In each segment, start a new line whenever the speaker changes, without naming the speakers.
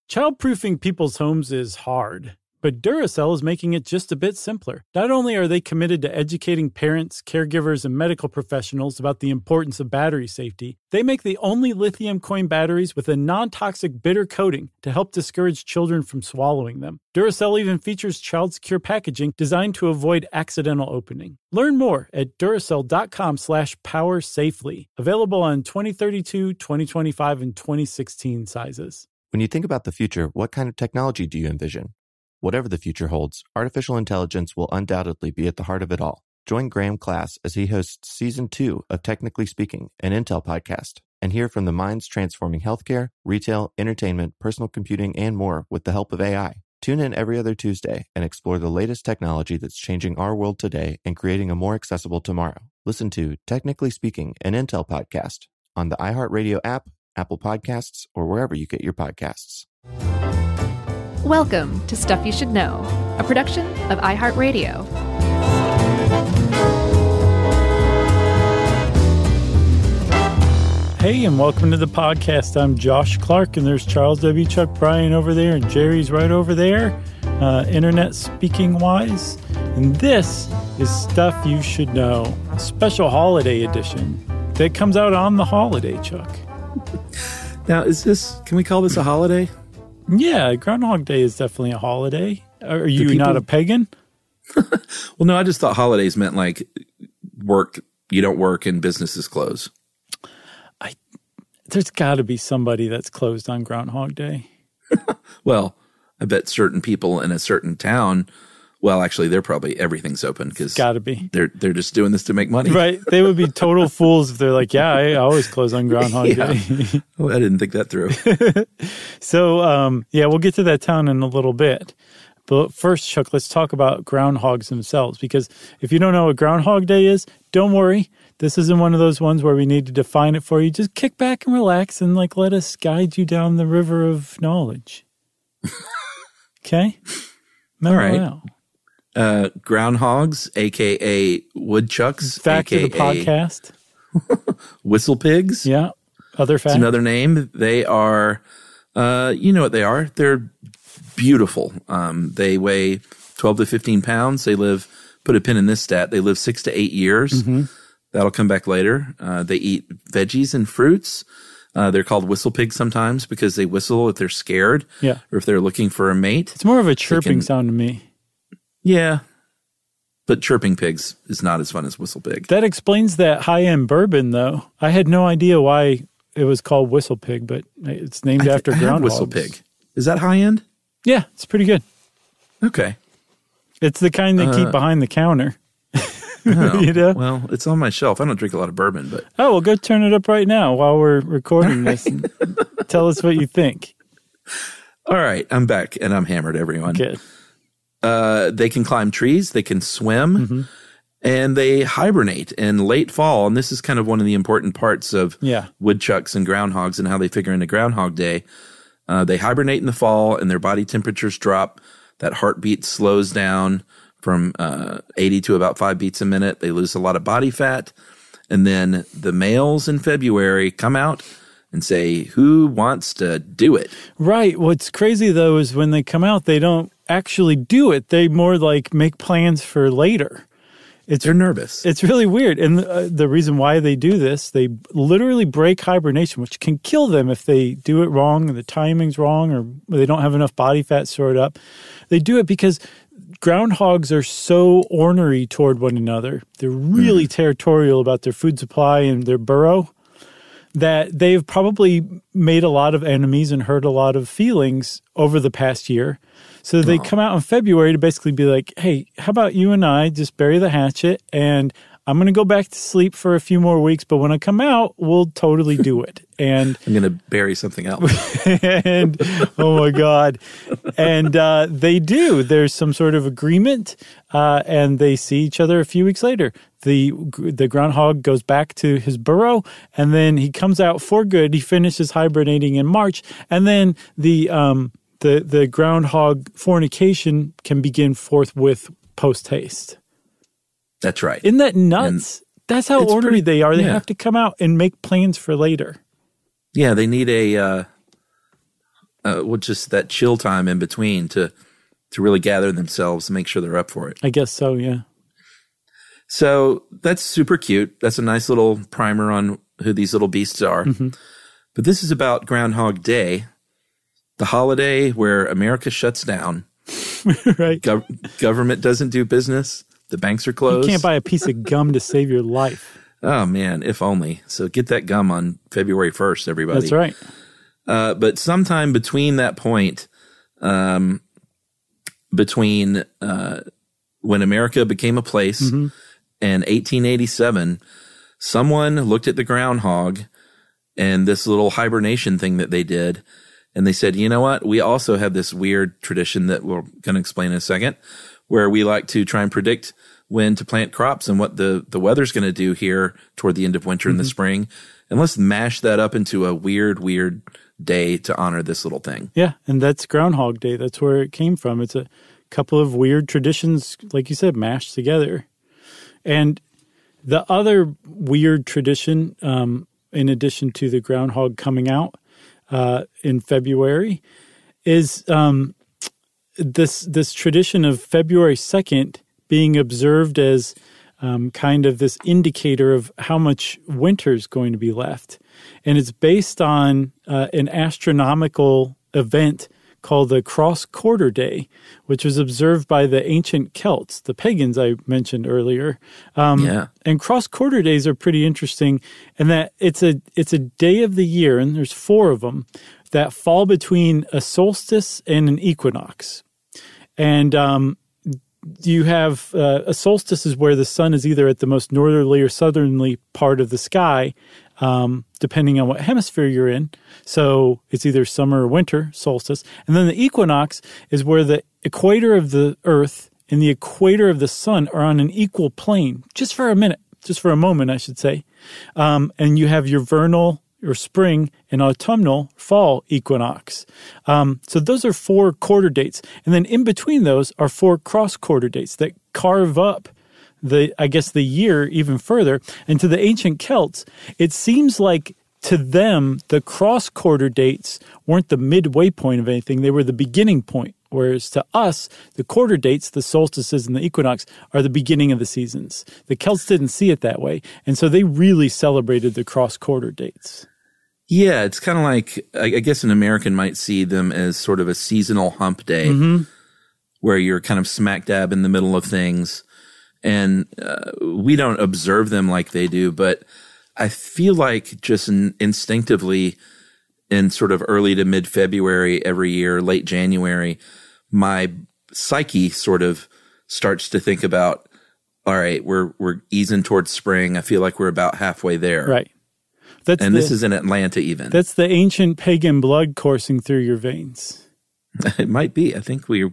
Childproofing people's homes is hard, but Duracell is making it just a bit simpler. Not only are they committed to educating parents, caregivers, and medical professionals about the importance of battery safety, they make the only lithium coin batteries with a non-toxic bitter coating to help discourage children from swallowing them. Duracell even features child-secure packaging designed to avoid accidental opening. Learn more at Duracell.com/powersafely. Available on 2032, 2025, and 2016 sizes.
When you think about the future, what kind of technology do you envision? Whatever the future holds, artificial intelligence will undoubtedly be at the heart of it all. Join Graham Class as he hosts Season 2 of Technically Speaking, an Intel podcast, and hear from the minds transforming healthcare, retail, entertainment, personal computing, and more with the help of AI. Tune in every other Tuesday and explore the latest technology that's changing our world today and creating a more accessible tomorrow. Listen to Technically Speaking, an Intel podcast on the iHeartRadio app, Apple Podcasts, or wherever you get your podcasts.
Welcome to Stuff You Should Know, a production of iHeartRadio.
Hey, and welcome to the podcast. I'm Josh Clark, and there's Charles W. Chuck Bryan over there, and Jerry's right over there, internet speaking-wise. And this is Stuff You Should Know, a special holiday edition that comes out on the holiday, Chuck.
Now, can we call this a holiday?
Yeah, Groundhog Day is definitely a holiday. Are you not a pagan?
Well, no, I just thought holidays meant like you don't work and businesses close.
There's got to be somebody that's closed on Groundhog Day.
Well, I bet certain people in a certain town, well, actually, everything's open because
got to be.
They're just doing this to make money.
Right. They would be total fools if they're like, yeah, I always close on Groundhog Day.
Well, I didn't think that through.
So, we'll get to that town in a little bit. But first, Chuck, let's talk about groundhogs themselves, because if you don't know what Groundhog Day is, don't worry. This isn't one of those ones where we need to define it for you. Just kick back and relax and let us guide you down the river of knowledge. Okay?
All right. Groundhogs, a.k.a. woodchucks,
Fact of the podcast.
Whistle pigs.
Yeah. Other fact.
It's another name. They are, you know what they are. They're beautiful. They weigh 12 to 15 pounds. They live, put a pin in this stat, they live 6 to 8 years. Mm-hmm. That'll come back later. They eat veggies and fruits. They're called whistle pigs sometimes because they whistle if they're scared or if they're looking for a mate.
It's more of a chirping sound to me.
Yeah. But chirping pigs is not as fun as whistle pig.
That explains that high-end bourbon, though. I had no idea why it was called whistle pig, but it's named after groundhogs.
Whistle pig. Is that high-end?
Yeah, it's pretty good.
Okay.
It's the kind they keep behind the counter.
Oh,
you know?
Well, it's on my shelf. I don't drink a lot of bourbon, but...
Oh, well, go turn it up right now while we're recording this. And tell us what you think.
All right, I'm back, and I'm hammered, everyone.
Good.
They can climb trees, they can swim, and they hibernate in late fall. And this is kind of one of the important parts of woodchucks and groundhogs and how they figure into Groundhog Day. They hibernate in the fall, and their body temperatures drop. That heartbeat slows down from 80 to about 5 beats a minute. They lose a lot of body fat. And then the males in February come out and say, who wants to do it?
Right. What's crazy, though, is when they come out, they don't actually do it. They more like make plans for later.
They're nervous.
It's really weird. And the reason why they do this, they literally break hibernation, which can kill them if they do it wrong, or the timing's wrong, or they don't have enough body fat stored up. They do it because groundhogs are so ornery toward one another. They're really territorial about their food supply and their burrow that they've probably made a lot of enemies and hurt a lot of feelings over the past year. So they come out in February to basically be like, hey, how about you and I just bury the hatchet, and I'm going to go back to sleep for a few more weeks, but when I come out, we'll totally do it. And
I'm going to bury something else.
And, oh my God. And they do. There's some sort of agreement, and they see each other a few weeks later. The groundhog goes back to his burrow, and then he comes out for good. He finishes hibernating in March, and then the groundhog fornication can begin forthwith post-haste.
That's right.
Isn't that nuts? That's how ornery they are. They have to come out and make plans for later.
Yeah, they need a just that chill time in between to really gather themselves and make sure they're up for it.
I guess so, yeah.
So that's super cute. That's a nice little primer on who these little beasts are. Mm-hmm. But this is about Groundhog Day, the holiday where America shuts down.
Right.
Government doesn't do business. The banks are closed.
You can't buy a piece of gum to save your life.
Oh, man, if only. So get that gum on February 1st, everybody.
That's right.
But sometime between that point, between when America became a place and 1887, someone looked at the groundhog and this little hibernation thing that they did, and they said, you know what? We also have this weird tradition that we're going to explain in a second, where we like to try and predict when to plant crops and what the weather's going to do here toward the end of winter and the spring. And let's mash that up into a weird day to honor this little thing.
Yeah, and that's Groundhog Day. That's where it came from. It's a couple of weird traditions, like you said, mashed together. And the other weird tradition, in addition to the groundhog coming out in February, is this tradition of February 2nd being observed as kind of this indicator of how much winter is going to be left. And it's based on an astronomical event called the Cross-Quarter Day, which was observed by the ancient Celts, the pagans I mentioned earlier. And cross-quarter days are pretty interesting in that it's a day of the year, and there's 4 of them, that fall between a solstice and an equinox. And you have a solstice is where the sun is either at the most northerly or southerly part of the sky, depending on what hemisphere you're in. So it's either summer or winter solstice. And then the equinox is where the equator of the Earth and the equator of the sun are on an equal plane, just for a moment, I should say. And you have your vernal or spring and autumnal fall equinox. So those are 4 quarter dates. And then in between those are 4 cross-quarter dates that carve up the year even further. And to the ancient Celts, it seems like to them, the cross-quarter dates weren't the midway point of anything. They were the beginning point. Whereas to us, the quarter dates, the solstices and the equinox, are the beginning of the seasons. The Celts didn't see it that way. And so they really celebrated the cross-quarter dates.
Yeah, it's kind of like, I guess an American might see them as sort of a seasonal hump day where you're kind of smack dab in the middle of things. And we don't observe them like they do, but I feel like just instinctively in sort of early to mid-February every year, late January, my psyche sort of starts to think about, all right, we're easing towards spring. I feel like we're about halfway there.
Right.
This is in Atlanta even.
That's the ancient pagan blood coursing through your veins.
It might be. I think we're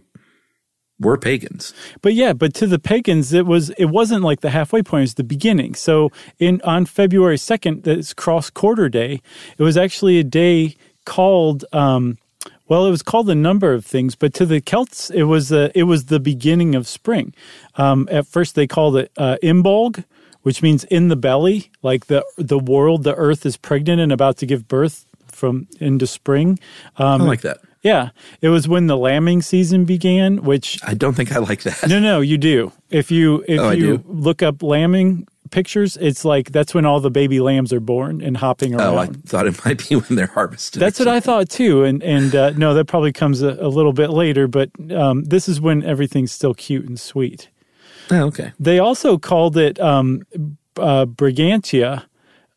pagans.
But to the pagans, it wasn't like the halfway point, it was the beginning. So on February 2nd, that's Cross-Quarter Day, it was actually a day called, it was called a number of things, but to the Celts, it was the beginning of spring. At first, they called it Imbolg, which means in the belly, like the earth is pregnant and about to give birth into spring.
I like that.
Yeah. It was when the lambing season began, which...
I don't think I like that.
No, you do. If you look up lambing pictures, it's like that's when all the baby lambs are born and hopping around.
Oh, I thought it might be when they're harvested.
That's what I thought too. And no, that probably comes a little bit later, but this is when everything's still cute and sweet.
Oh, okay.
They also called it Brigantia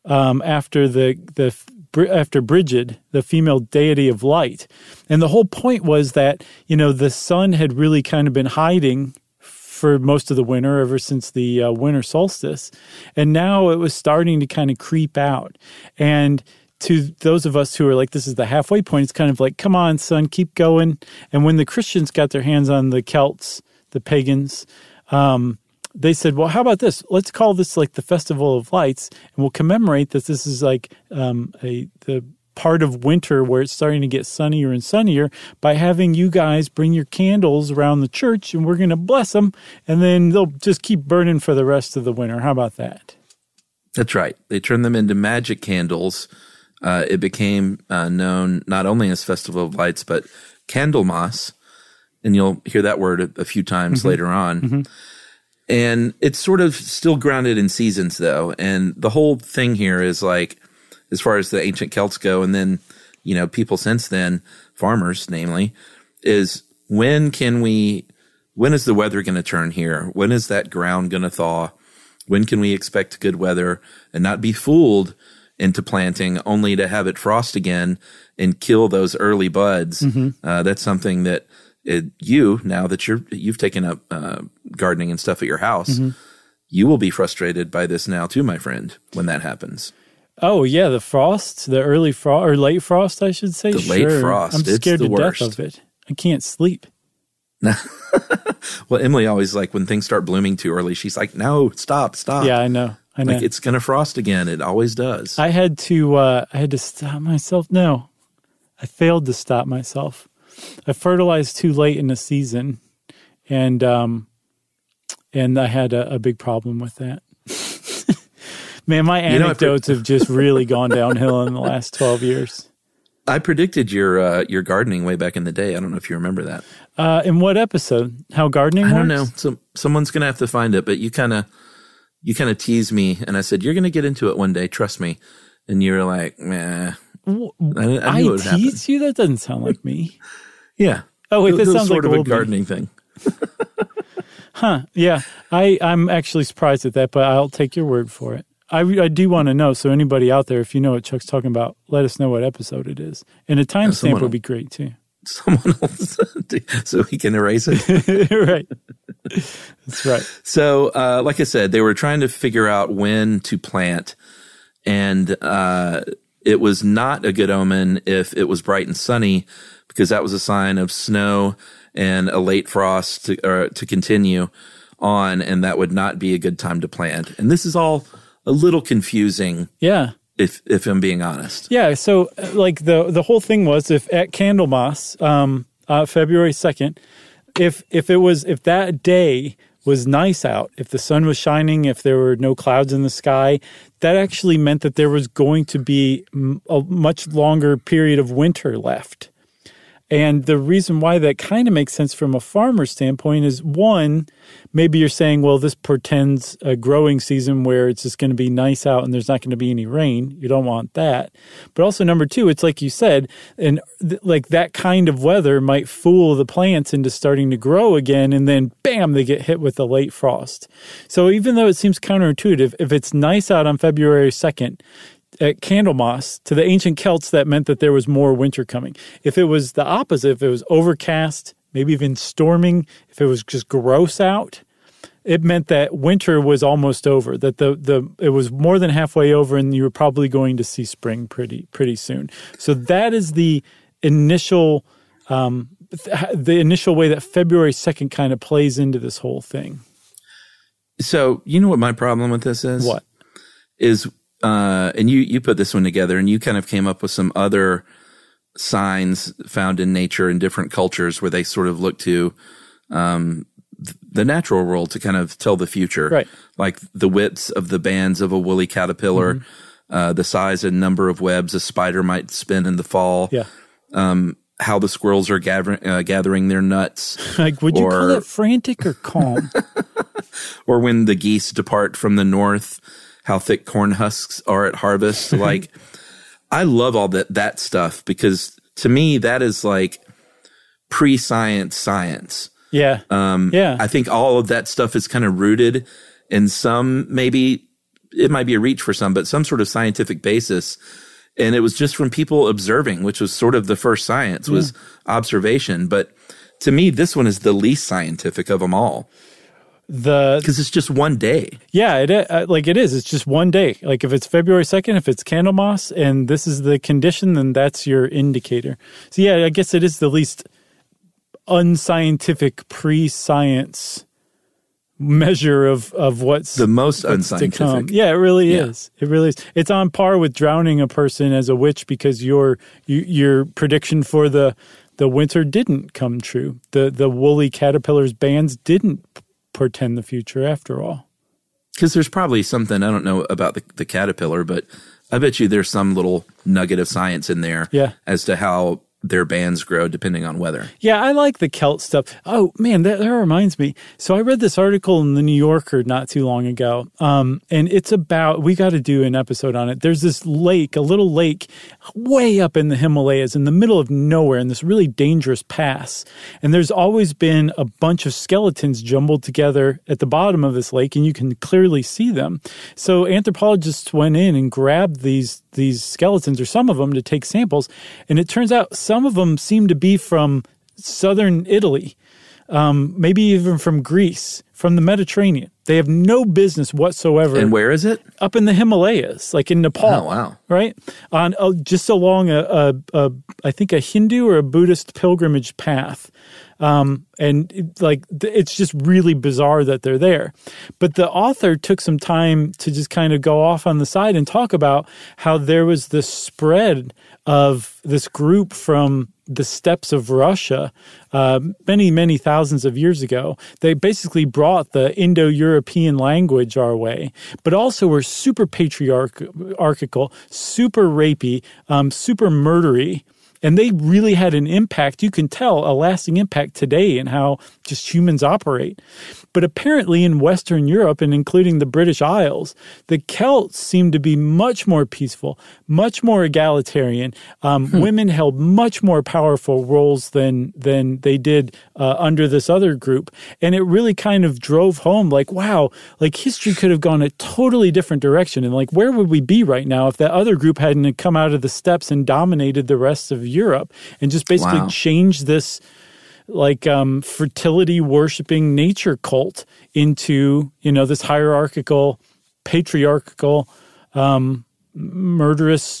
after Brigid, the female deity of light. And the whole point was that, the sun had really kind of been hiding for most of the winter ever since the winter solstice. And now it was starting to kind of creep out. And to those of us who are like, this is the halfway point, it's kind of like, come on, sun, keep going. And when the Christians got their hands on the Celts, the pagans, they said, well, how about this? Let's call this like the Festival of Lights, and we'll commemorate that this is like the part of winter where it's starting to get sunnier and sunnier by having you guys bring your candles around the church, and we're going to bless them, and then they'll just keep burning for the rest of the winter. How about that?
That's right. They turn them into magic candles it became known not only as Festival of Lights, but Candlemas. And you'll hear that word a few times later on. And it's sort of still grounded in seasons, though. And the whole thing here is like, as far as the ancient Celts go, and then, people since then, farmers, namely, is when is the weather going to turn here? When is that ground going to thaw? When can we expect good weather and not be fooled into planting only to have it frost again and kill those early buds? That's something that now that you've taken up gardening and stuff at your house, you will be frustrated by this now too, my friend, when that happens.
Oh yeah, the frost, the early frost or late frost, I should say.
The late frost.
I'm scared to death of it. I can't sleep.
Well, Emily always when when things start blooming too early, she's like, "No, stop."
Yeah, I know.
Like it's gonna frost again. It always does.
I had to stop myself. No, I failed to stop myself. I fertilized too late in the season, and I had a big problem with that. Man, my anecdotes have just really gone downhill in the last 12 years.
I predicted your gardening way back in the day. I don't know if you remember that.
In what episode? How gardening works?
I don't know. So someone's gonna have to find it, but you kind of teased me, and I said you're gonna get into it one day. Trust me. And you were like, "Meh." I knew it would happen.
Teased you? That doesn't sound like me.
Yeah.
Oh, wait, that sounds
sort
like
of a gardening thing.
Huh? Yeah. I'm actually surprised at that, but I'll take your word for it. I do want to know. So anybody out there, if you know what Chuck's talking about, let us know what episode it is, and a timestamp would be great too.
Someone else, so he can erase it.
Right. That's right.
So, like I said, they were trying to figure out when to plant, and it was not a good omen if it was bright and sunny, because that was a sign of snow and a late frost to continue on, and that would not be a good time to plant. And this is all a little confusing.
Yeah.
If I'm being honest.
Yeah. So the whole thing was, if at Candlemas, February 2nd, if that day was nice out, if the sun was shining, if there were no clouds in the sky, that actually meant that there was going to be a much longer period of winter left. And the reason why that kind of makes sense from a farmer's standpoint is, one, maybe you're saying, well, this portends a growing season where it's just going to be nice out and there's not going to be any rain. You don't want that. But also, number two, it's like you said, and that kind of weather might fool the plants into starting to grow again, and then bam, they get hit with a late frost. So even though it seems counterintuitive, if it's nice out on February 2nd, at Candlemas, to the ancient Celts, that meant that there was more winter coming. If it was the opposite, if it was overcast, maybe even storming, if it was just gross out, it meant that winter was almost over, that it was more than halfway over, and you were probably going to see spring pretty soon. So that is the initial way that February 2nd kind of plays into this whole thing.
So you know what my problem with this is?
What?
And you put this one together, and you kind of came up with some other signs found in nature in different cultures where they sort of look to the natural world to kind of tell the future.
Right.
Like the widths of the bands of a woolly caterpillar, the size and number of webs a spider might spin in the fall.
Yeah.
How the squirrels are gathering their nuts.
Like, would you call it frantic or calm?
Or when the geese depart from the north, how thick corn husks are at harvest. Like, I love all that stuff, because to me, that is like pre-science science.
Yeah.
I think all of that stuff is kind of rooted in some, maybe it might be a reach for some, but some sort of scientific basis. And it was just from people observing, which was sort of the first science, was observation. But to me, this one is the least scientific of them all. Because it's just one day.
Yeah, it is. It's just one day. Like, if it's February 2nd, if it's Candlemas, and this is the condition, then that's your indicator. So yeah, I guess it is the least unscientific pre-science measure of what's
the most unscientific.
To come. Yeah, it really is. It really is. It's on par with drowning a person as a witch, because your prediction for the winter didn't come true. The woolly caterpillar's bands didn't portend the future after all.
Because there's probably something, I don't know about the caterpillar, but I bet you there's some little nugget of science in there as to how their bands grow depending on weather.
Yeah, I like the Celt stuff. Oh, man, that reminds me. So I read this article in the New Yorker not too long ago, and it's about, we got to do an episode on it. There's this lake, a little lake way up in the Himalayas in the middle of nowhere in this really dangerous pass. And there's always been a bunch of skeletons jumbled together at the bottom of this lake, and you can clearly see them. So anthropologists went in and grabbed these skeletons, or some of them, to take samples. And it turns out some of them seem to be from southern Italy, maybe even from Greece, from the Mediterranean. They have no business whatsoever.
And where is it?
Up in the Himalayas, like in Nepal.
Oh, wow.
Right? On just along I think a Hindu or a Buddhist pilgrimage path. And it's just really bizarre that they're there. But the author took some time to just kind of go off on the side and talk about how there was this spread of this group from the steppes of Russia many, many thousands of years ago. They basically brought the Indo-European language our way, but also were super patriarchal, super rapey, super murdery. And they really had an impact. You can tell a lasting impact today in how just humans operate. But apparently in Western Europe, and including the British Isles, the Celts seem to be much more peaceful, much more egalitarian. Women held much more powerful roles than they did under this other group. And it really kind of drove home, like, wow, like history could have gone a totally different direction. And like, where would we be right now if that other group hadn't come out of the steppes and dominated the rest of Europe and just basically changed this like fertility worshiping nature cult into, this hierarchical, patriarchal, murderous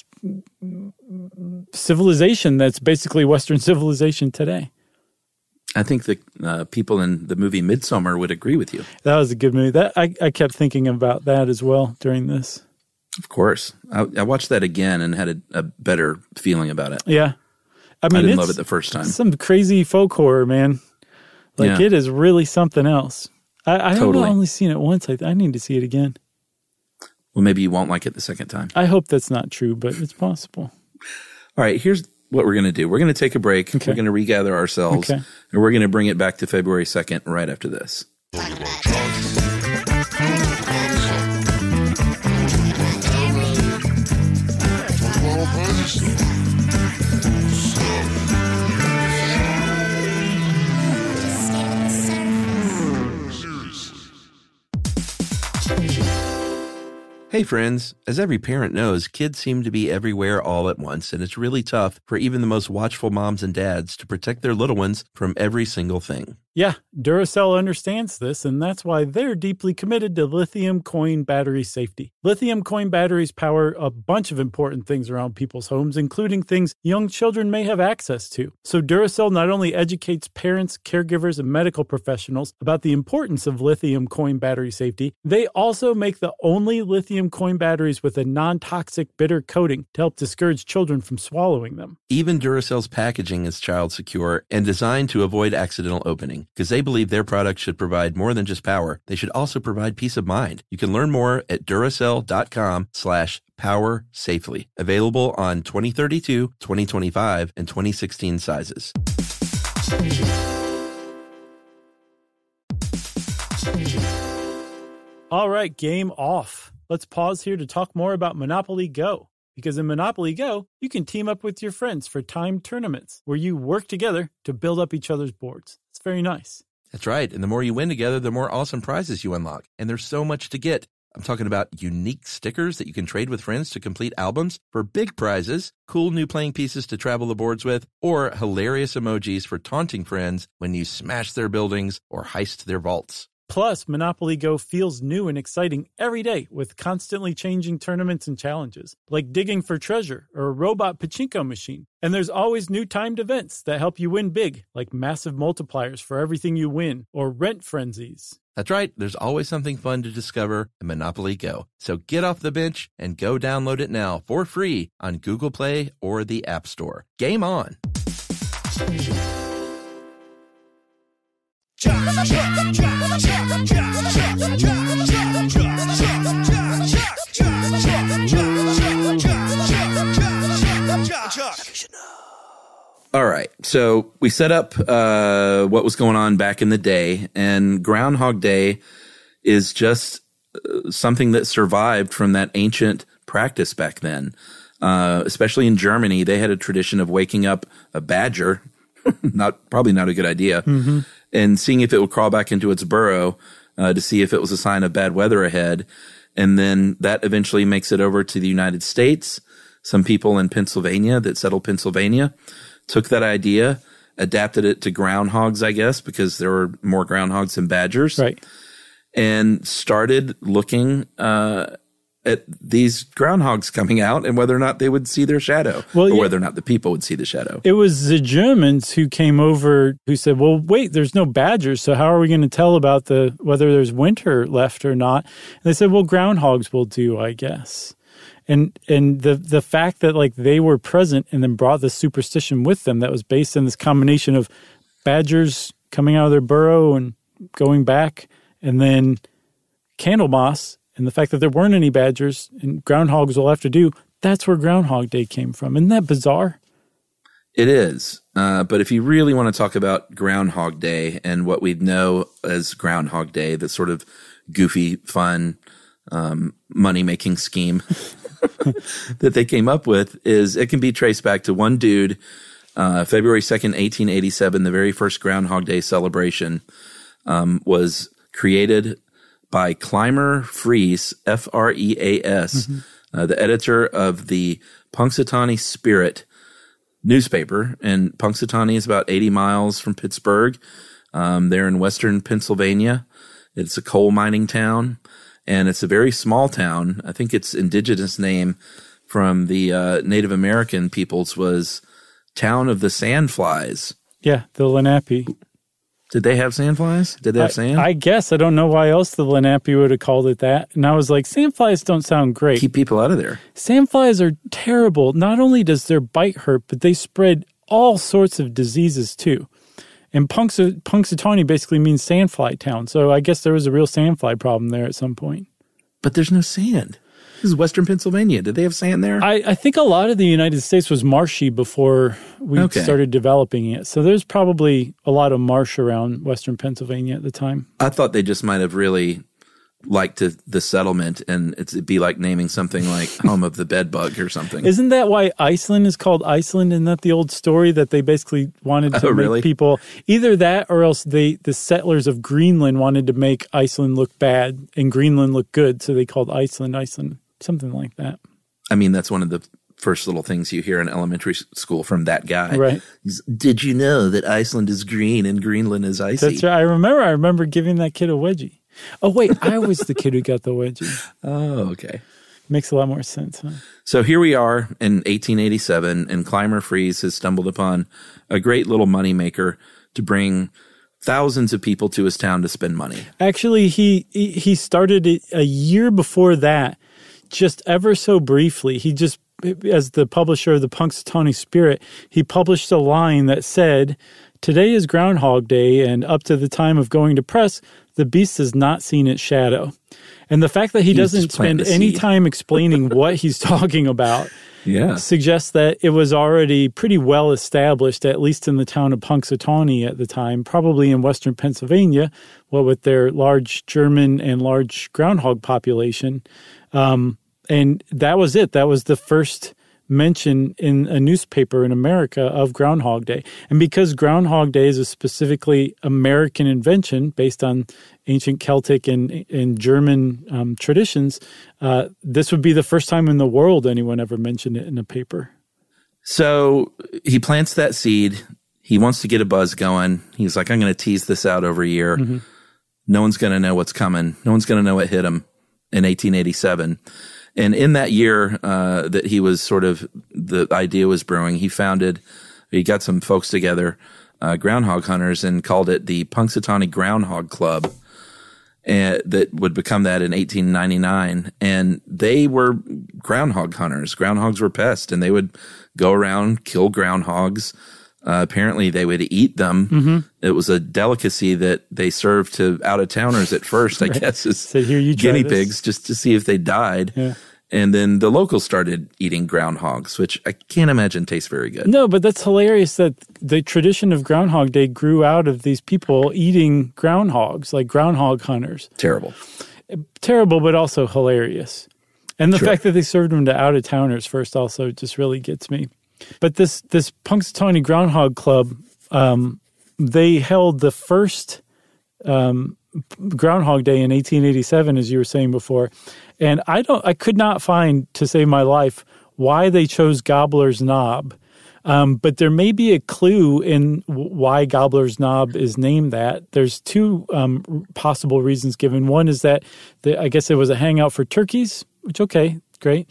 civilization that's basically Western civilization today.
I think the people in the movie Midsommar would agree with you.
That was a good movie. That I kept thinking about that as well during this.
Of course. I watched that again and had a better feeling about it.
Yeah. I mean,
I didn't love it the first time.
Some crazy folk horror, man. Like, it is really something else. I have only seen it once. I need to see it again.
Well, maybe you won't like it the second time.
I hope that's not true, but it's possible.
All right, here's what we're going to do. We're going to take a break. Okay. We're going to regather ourselves. Okay. And we're going to bring it back to February 2nd right after this. Hey friends, as every parent knows, kids seem to be everywhere all at once, and it's really tough for even the most watchful moms and dads to protect their little ones from every single thing.
Yeah, Duracell understands this, and that's why they're deeply committed to lithium coin battery safety. Lithium coin batteries power a bunch of important things around people's homes, including things young children may have access to. So Duracell not only educates parents, caregivers, and medical professionals about the importance of lithium coin battery safety, they also make the only lithium coin batteries with a non-toxic bitter coating to help discourage children from swallowing them.
Even Duracell's packaging is child secure and designed to avoid accidental opening, because they believe their products should provide more than just power. They should also provide peace of mind. You can learn more at Duracell.com/power safely. Available on 2032, 2025, and 2016 sizes.
All right, game off. Let's pause here to talk more about Monopoly Go. Because in Monopoly Go, you can team up with your friends for timed tournaments where you work together to build up each other's boards. It's very nice.
That's right. And the more you win together, the more awesome prizes you unlock. And there's so much to get. I'm talking about unique stickers that you can trade with friends to complete albums for big prizes, cool new playing pieces to travel the boards with, or hilarious emojis for taunting friends when you smash their buildings or heist their vaults.
Plus, Monopoly Go feels new and exciting every day with constantly changing tournaments and challenges, like digging for treasure or a robot pachinko machine. And there's always new timed events that help you win big, like massive multipliers for everything you win or rent frenzies.
That's right. There's always something fun to discover in Monopoly Go. So get off the bench and go download it now for free on Google Play or the App Store. Game on! All right. So we set up what was going on back in the day, and Groundhog Day is just something that survived from that ancient practice back then. Especially in Germany, they had a tradition of waking up a badger, probably not a good idea, and seeing if it would crawl back into its burrow to see if it was a sign of bad weather ahead. And then that eventually makes it over to the United States. Some people in Pennsylvania that settled Pennsylvania took that idea, adapted it to groundhogs, I guess, because there were more groundhogs than badgers.
Right.
And started looking at these groundhogs coming out and whether or not they would see their shadow, or whether or not the people would see the shadow.
It was the Germans who came over who said, well, wait, there's no badgers, so how are we going to tell about whether there's winter left or not? And they said, well, groundhogs will do, I guess. And the fact that like they were present and then brought the superstition with them that was based on this combination of badgers coming out of their burrow and going back, and then Candlemas, and the fact that there weren't any badgers and groundhogs will have to do, that's where Groundhog Day came from. Isn't that bizarre?
It is. But if you really want to talk about Groundhog Day and what we know as Groundhog Day, the sort of goofy, fun, money-making scheme that they came up with, is it can be traced back to one dude, February 2nd, 1887, the very first Groundhog Day celebration was created by Clymer Freas, Freas, the editor of the Punxsutawney Spirit newspaper. And Punxsutawney is about 80 miles from Pittsburgh. They're in western Pennsylvania. It's a coal mining town, and it's a very small town. I think its indigenous name from the Native American peoples was Town of the Sandflies.
Yeah, the Lenape.
Did they have sandflies? Did they have sand?
I guess. I don't know why else the Lenape would have called it that. And I was like, sandflies don't sound great.
Keep people out of there.
Sandflies are terrible. Not only does their bite hurt, but they spread all sorts of diseases too. And Punxsutawney basically means sandfly town. So I guess there was a real sandfly problem there at some point.
But there's no sand. This is western Pennsylvania. Did they have sand there?
I think a lot of the United States was marshy before we started developing it. So there's probably a lot of marsh around western Pennsylvania at the time.
I thought they just might have really liked the settlement, and it'd be like naming something like Home of the Bedbug or something.
Isn't that why Iceland is called Iceland? Isn't that the old story that they basically wanted to make people either that, or else the settlers of Greenland wanted to make Iceland look bad and Greenland look good, so they called Iceland. Something like that.
I mean, that's one of the first little things you hear in elementary school from that guy.
Right.
Did you know that Iceland is green and Greenland is icy?
That's right. I remember giving that kid a wedgie. Oh, wait. I was the kid who got the wedgie.
Oh, okay.
Makes a lot more sense, huh?
So here we are in 1887, and Clymer Freas has stumbled upon a great little moneymaker to bring thousands of people to his town to spend money.
Actually, he started it a year before that. Just ever so briefly, he just, as the publisher of the Punxsutawney Spirit, he published a line that said, "Today is Groundhog Day, and up to the time of going to press, the beast has not seen its shadow." And the fact that he doesn't spend any time explaining what he's talking about suggests that it was already pretty well established, at least in the town of Punxsutawney at the time, probably in western Pennsylvania, with their large German and large groundhog population. And that was it. That was the first mention in a newspaper in America of Groundhog Day. And because Groundhog Day is a specifically American invention based on ancient Celtic and German traditions, this would be the first time in the world anyone ever mentioned it in a paper.
So he plants that seed. He wants to get a buzz going. He's like, I'm going to tease this out over a year. Mm-hmm. No one's going to know what's coming. No one's going to know what hit him in 1887. And in that year that he was the idea was brewing, he got some folks together, groundhog hunters, and called it the Punxsutawney Groundhog Club. And that would become that in 1899. And they were groundhog hunters. Groundhogs were pests, and they would go around, kill groundhogs. Apparently they would eat them. Mm-hmm. It was a delicacy that they served to out-of-towners at first, I guess, as guinea pigs, just to see if they died. Yeah. And then the locals started eating groundhogs, which I can't imagine tastes very good.
No, but that's hilarious that the tradition of Groundhog Day grew out of these people eating groundhogs, like groundhog hunters.
Terrible,
but also hilarious. And the fact that they served them to out-of-towners first also just really gets me. But this Punxsutawney Groundhog Club, they held the first Groundhog Day in 1887, as you were saying before. And I could not find, to save my life, why they chose Gobbler's Knob. But there may be a clue in why Gobbler's Knob is named that. There's two possible reasons given. One is that I guess it was a hangout for turkeys, which, okay, great.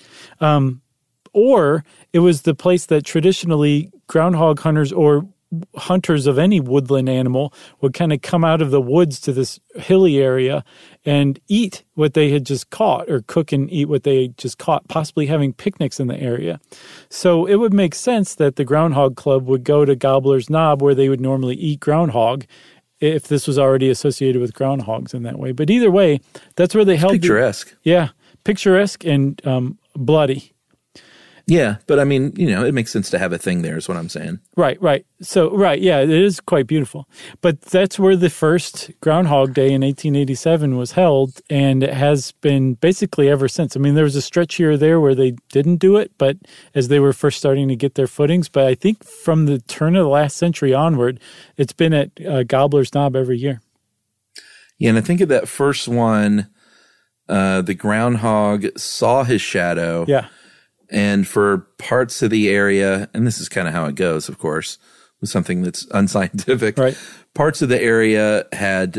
Or it was the place that traditionally groundhog hunters or hunters of any woodland animal would kind of come out of the woods to this hilly area and eat what they had just caught, or cook and eat what they had just caught, possibly having picnics in the area. So it would make sense that the Groundhog Club would go to Gobbler's Knob, where they would normally eat groundhog, if this was already associated with groundhogs in that way. But either way, that's where they held
picturesque.
Picturesque and bloody.
Yeah, but I mean, it makes sense to have a thing there is what I'm saying.
Right. So, yeah, it is quite beautiful. But that's where the first Groundhog Day in 1887 was held, and it has been basically ever since. I mean, there was a stretch here or there where they didn't do it, but as they were first starting to get their footings. But I think from the turn of the last century onward, it's been at Gobbler's Knob every year.
Yeah, and I think of that first one, the groundhog saw his shadow.
Yeah.
And for parts of the area, and this is kind of how it goes, of course, with something that's unscientific.
Right.
Parts of the area had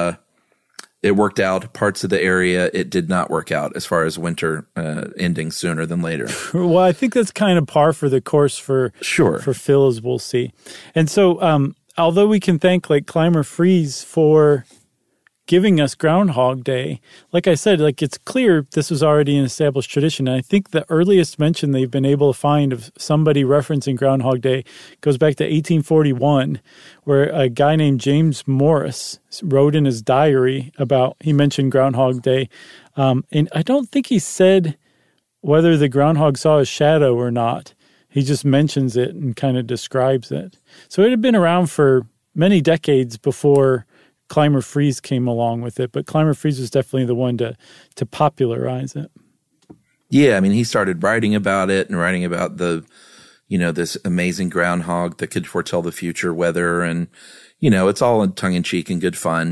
it worked out. Parts of the area it did not work out as far as winter ending sooner than later.
Well, I think that's kind of par for the course for Phil, as we'll see. And so, although we can thank like Clymer Freeze for giving us Groundhog Day, like I said, like it's clear this was already an established tradition. And I think the earliest mention they've been able to find of somebody referencing Groundhog Day goes back to 1841, where a guy named James Morris wrote in his diary he mentioned Groundhog Day. And I don't think he said whether the groundhog saw his shadow or not. He just mentions it and kind of describes it. So it had been around for many decades before Clymer Freeze came along with it, but Clymer Freeze was definitely the one to popularize it.
Yeah, I mean, he started writing about it and writing about this amazing groundhog that could foretell the future weather, and it's all tongue in cheek and good fun.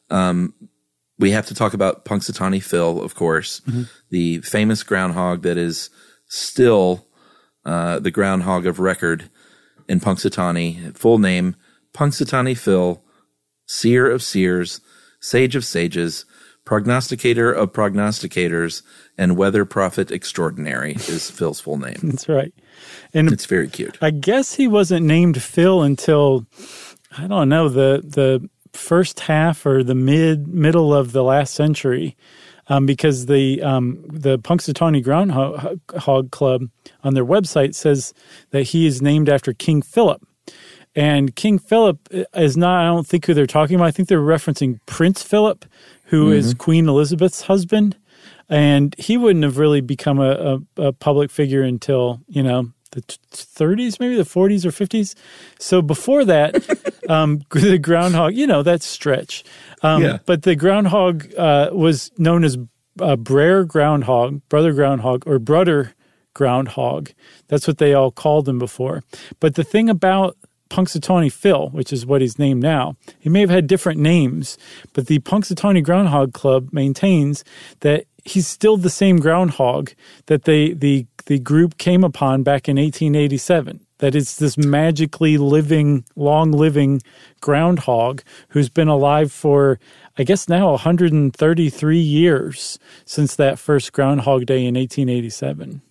We have to talk about Punxsutawney Phil, of course, the famous groundhog that is still the groundhog of record in Punxsutawney. Full name: Punxsutawney Phil, seer of seers, sage of sages, prognosticator of prognosticators, and weather prophet extraordinary is Phil's full name.
That's right. And
it's very cute.
I guess he wasn't named Phil until, I don't know, the first half or the middle of the last century, because the Punxsutawney Groundhog Club on their website says that he is named after King Philip. And King Philip is not, I don't think, who they're talking about. I think they're referencing Prince Philip, who is Queen Elizabeth's husband. And he wouldn't have really become a public figure until, the 30s, maybe the 40s or 50s. So before that, the groundhog, that stretch. But the groundhog was known as Brother Groundhog, or Brother Groundhog. That's what they all called him before. But the thing about Punxsutawney Phil, which is what he's named now, he may have had different names, but the Punxsutawney Groundhog Club maintains that he's still the same groundhog that the group came upon back in 1887. That it's this magically long-living groundhog who's been alive for, I guess now, 133 years since that first Groundhog Day in 1887.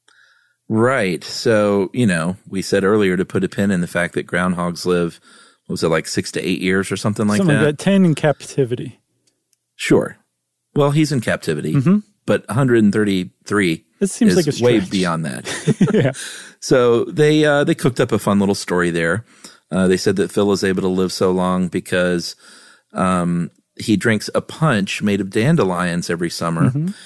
Right. So, we said earlier to put a pin in the fact that groundhogs live, what was it, like 6 to 8 years or something like that?
Something like that, 10 in captivity.
Sure. Well, he's in captivity, but 133
it seems like a stretch.
Way beyond that.
Yeah.
So they cooked up a fun little story there. They said that Phil is able to live so long because he drinks a punch made of dandelions every summer.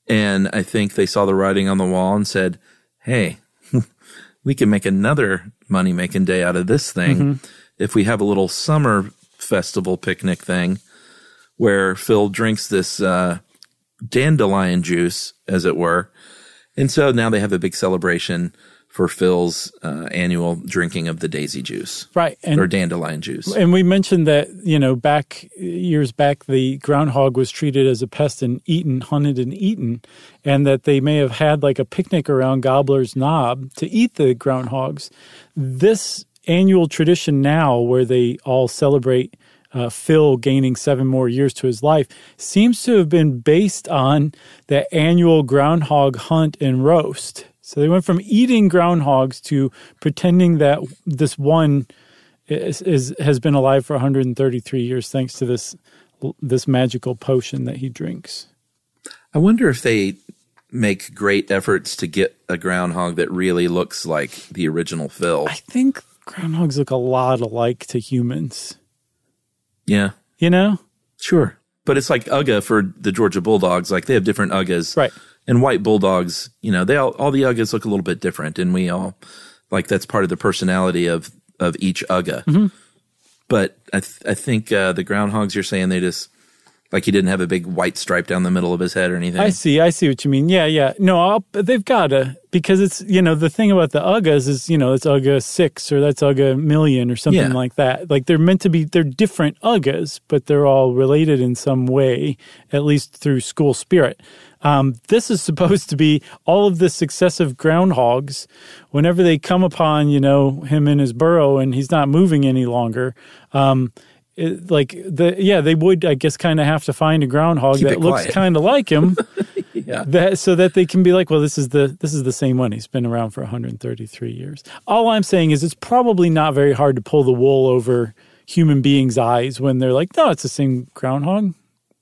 And I think they saw the writing on the wall and said, hey, we can make another money-making day out of this thing if we have a little summer festival picnic thing where Phil drinks this dandelion juice, as it were. And so now they have a big celebration for Phil's annual drinking of the daisy juice.
Right.
Or dandelion juice.
And we mentioned that, years back, the groundhog was treated as a pest and hunted and eaten, and that they may have had like a picnic around Gobbler's Knob to eat the groundhogs. This annual tradition now where they all celebrate Phil gaining 7 more years to his life seems to have been based on the annual groundhog hunt and roast. So they went from eating groundhogs to pretending that this one has been alive for 133 years thanks to this magical potion that he drinks.
I wonder if they make great efforts to get a groundhog that really looks like the original Phil.
I think groundhogs look a lot alike to humans.
Yeah.
You know?
Sure. But it's like Ugga for the Georgia Bulldogs. Like they have different Uggas.
Right.
And white bulldogs, they all the Uggas look a little bit different, and we all that's part of the personality of each Ugga. Mm-hmm. But I think the groundhogs, you're saying they just like he didn't have a big white stripe down the middle of his head or anything.
I see what you mean. Yeah. No, they've got to, because it's the thing about the Uggas is it's Ugga 6 or that's Ugga million or something like that. Like they're different Uggas, but they're all related in some way, at least through school spirit. This is supposed to be all of the successive groundhogs. Whenever they come upon, him in his burrow and he's not moving any longer, they would, I guess, kind of have to find a groundhog that looks kind of like him, so that they can be like, well, this is the same one. He's been around for 133 years. All I'm saying is it's probably not very hard to pull the wool over human beings' eyes when they're like, no, it's the same groundhog.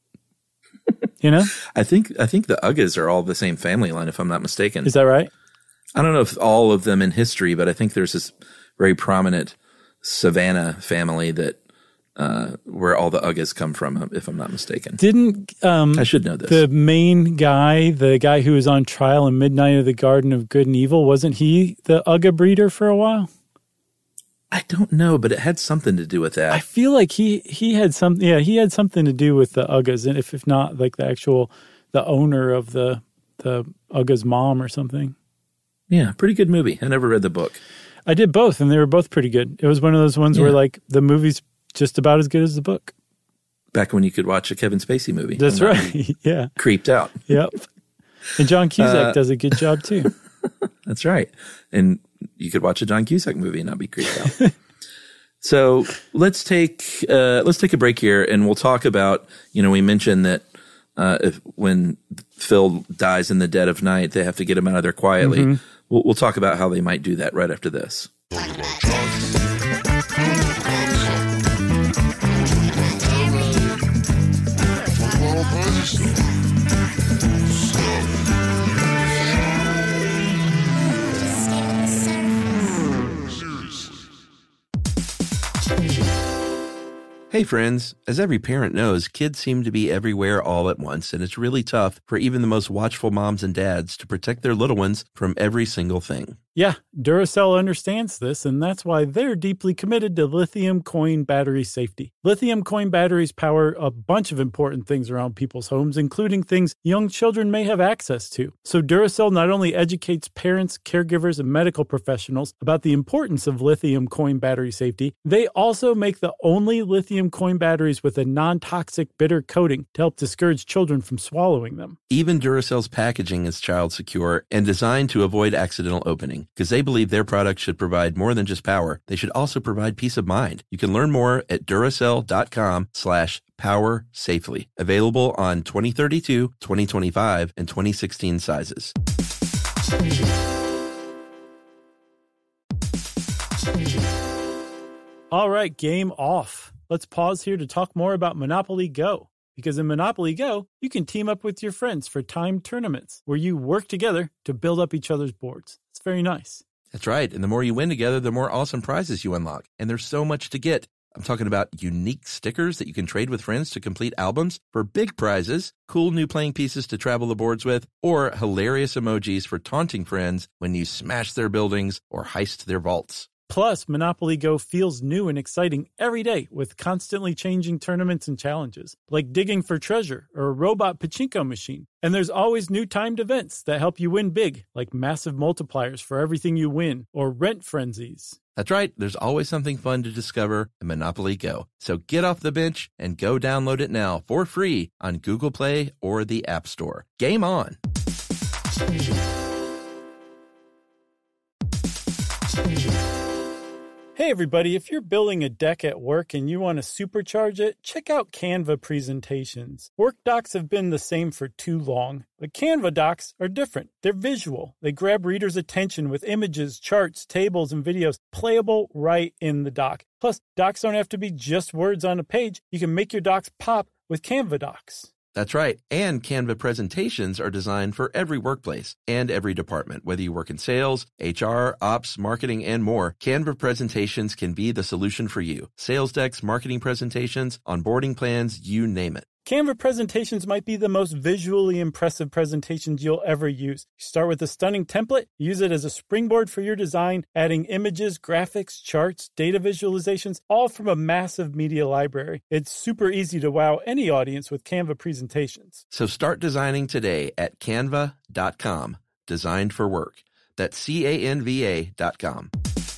I think the Uggas are all the same family line, if I'm not mistaken.
Is that right?
I don't know if all of them in history, but I think there's this very prominent Savannah family that where all the Uggas come from, if I'm not mistaken.
I
should know this.
The main guy, the guy who was on trial in Midnight of the Garden of Good and Evil, wasn't he the Ugga breeder for a while?
I don't know, but it had something to do with that.
I feel like he had something. Yeah, he had something to do with the Uggas, and if not, like the owner of the Ugga's mom or something.
Yeah, pretty good movie. I never read the book.
I did both, and they were both pretty good. It was one of those ones where like the movie's just about as good as the book.
Back when you could watch a Kevin Spacey movie.
That's right. Yeah.
Creeped out.
Yep. And John Cusack does a good job too.
That's right. And you could watch a John Cusack movie and not be creeped out. So let's take a break here, and we'll talk about, we mentioned that when Phil dies in the dead of night, they have to get him out of there quietly. Mm-hmm. We'll talk about how they might do that right after this. Hey friends, as every parent knows, kids seem to be everywhere all at once, and it's really tough for even the most watchful moms and dads to protect their little ones from every single thing.
Yeah, Duracell understands this, and that's why they're deeply committed to lithium coin battery safety. Lithium coin batteries power a bunch of important things around people's homes, including things young children may have access to. So Duracell not only educates parents, caregivers, and medical professionals about the importance of lithium coin battery safety, they also make the only lithium coin batteries with a non-toxic bitter coating to help discourage children from swallowing them.
Even Duracell's packaging is child secure and designed to avoid accidental opening, because they believe their products should provide more than just power. They should also provide peace of mind. You can learn more at Duracell.com/power safely. Available on 2032, 2025, and 2016 sizes.
All right, game off. Let's pause here to talk more about Monopoly Go. Because in Monopoly Go, you can team up with your friends for timed tournaments where you work together to build up each other's boards. It's very nice.
That's right. And the more you win together, the more awesome prizes you unlock. And there's so much to get.
I'm talking about unique stickers that you can trade with friends to complete albums for big prizes, cool new playing pieces to travel the boards with, or hilarious emojis for taunting friends when you smash their buildings or heist their vaults.
Plus, Monopoly Go feels new and exciting every day with constantly changing tournaments and challenges, like digging for treasure or a robot pachinko machine. And there's always new timed events that help you win big, like massive multipliers for everything you win or rent frenzies.
That's right. There's always something fun to discover in Monopoly Go. So get off the bench and go download it now for free on Google Play or the App Store. Game on!
Hey everybody, if you're building a deck at work and you want to supercharge it, check out Canva presentations. Work docs have been the same for too long, but Canva docs are different. They're visual. They grab readers' attention with images, charts, tables, and videos playable right in the doc. Plus, docs don't have to be just words on a page. You can make your docs pop with Canva docs.
That's right. And Canva presentations are designed for every workplace and every department. Whether you work in sales, HR, ops, marketing, and more, Canva presentations can be the solution for you. Sales decks, marketing presentations, onboarding plans, you name it.
Canva presentations might be the most visually impressive presentations you'll ever use. You start with a stunning template, use it as a springboard for your design, adding images, graphics, charts, data visualizations, all from a massive media library. It's super easy to wow any audience with Canva presentations.
So start designing today at canva.com. Designed for work. That's CANVA.com.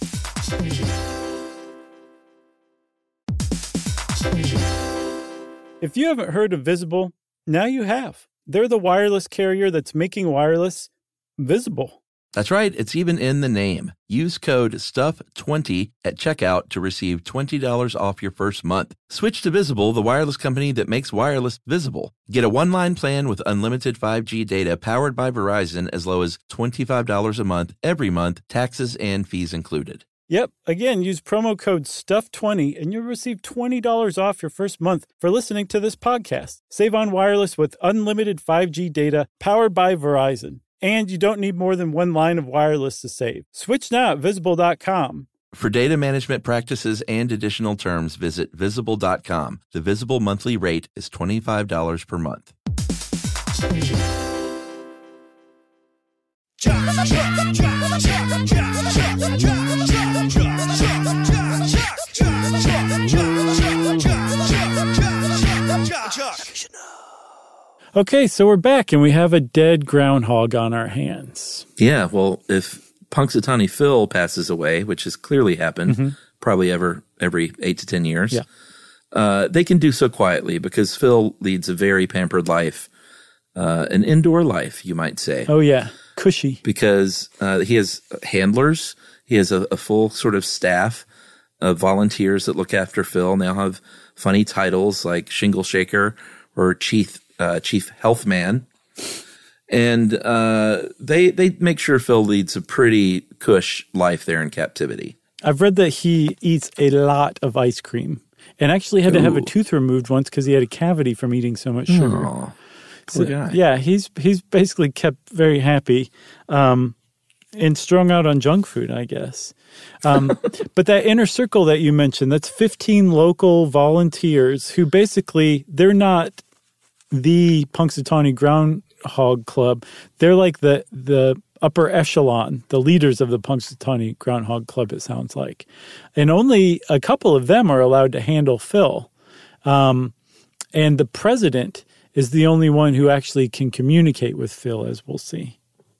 If you haven't heard of Visible, now you have. They're the wireless carrier that's making wireless visible.
That's right. It's even in the name. Use code STUFF20 at checkout to receive $20 off your first month. Switch to Visible, the wireless company that makes wireless visible. Get a one-line plan with unlimited 5G data powered by Verizon as low as $25 a month every month, taxes and fees included.
Yep. Again, use promo code STUFF20 and you'll receive $20 off your first month for listening to this podcast. Save on wireless with unlimited 5G data powered by Verizon. And you don't need more than one line of wireless to save. Switch now at Visible.com.
For data management practices and additional terms, visit Visible.com. The Visible monthly rate is $25 per month.
Okay, so we're back and we have a dead groundhog on our hands.
Yeah, well, if Punxsutawney Phil passes away, which has clearly happened, probably every 8 to 10 years, they can do so quietly because Phil leads a very pampered life, an indoor life, you might say.
Oh, yeah. Cushy.
Because he has handlers. He has a full sort of staff of volunteers that look after Phil. And they all have funny titles like Shingle Shaker or Chief Health Man. And they make sure Phil leads a pretty cush life there in captivity.
I've read that he eats a lot of ice cream and actually had to have a tooth removed once because he had a cavity from eating so much sugar.
Aww. Poor guy.
Yeah, he's basically kept very happy and strung out on junk food, I guess. But that inner circle that you mentioned, that's 15 local volunteers who basically, they're not the Punxsutawney Groundhog Club. They're like the upper echelon, the leaders of the Punxsutawney Groundhog Club, it sounds like. And only a couple of them are allowed to handle Phil. And the president is the only one who actually can communicate with Phil, as we'll see.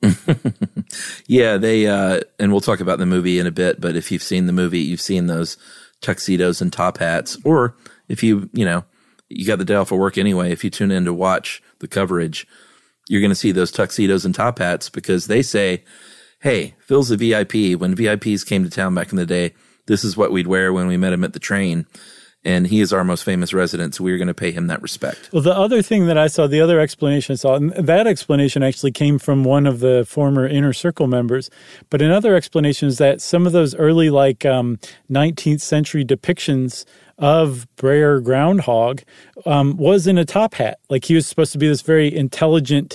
Yeah, they and we'll talk about the movie in a bit, but if you've seen the movie, you've seen those tuxedos and top hats, or if you got the day off of work anyway, if you tune in to watch the coverage, you're going to see those tuxedos and top hats because they say, hey, Phil's a VIP. When VIPs came to town back in the day, this is what we'd wear when we met him at the train. And he is our most famous resident, so we're going to pay him that respect.
Well, the other thing that I saw, the other explanation I saw, and that explanation actually came from one of the former Inner Circle members, but another explanation is that some of those early, 19th century depictions of Brer Groundhog was in a top hat. Like he was supposed to be this very intelligent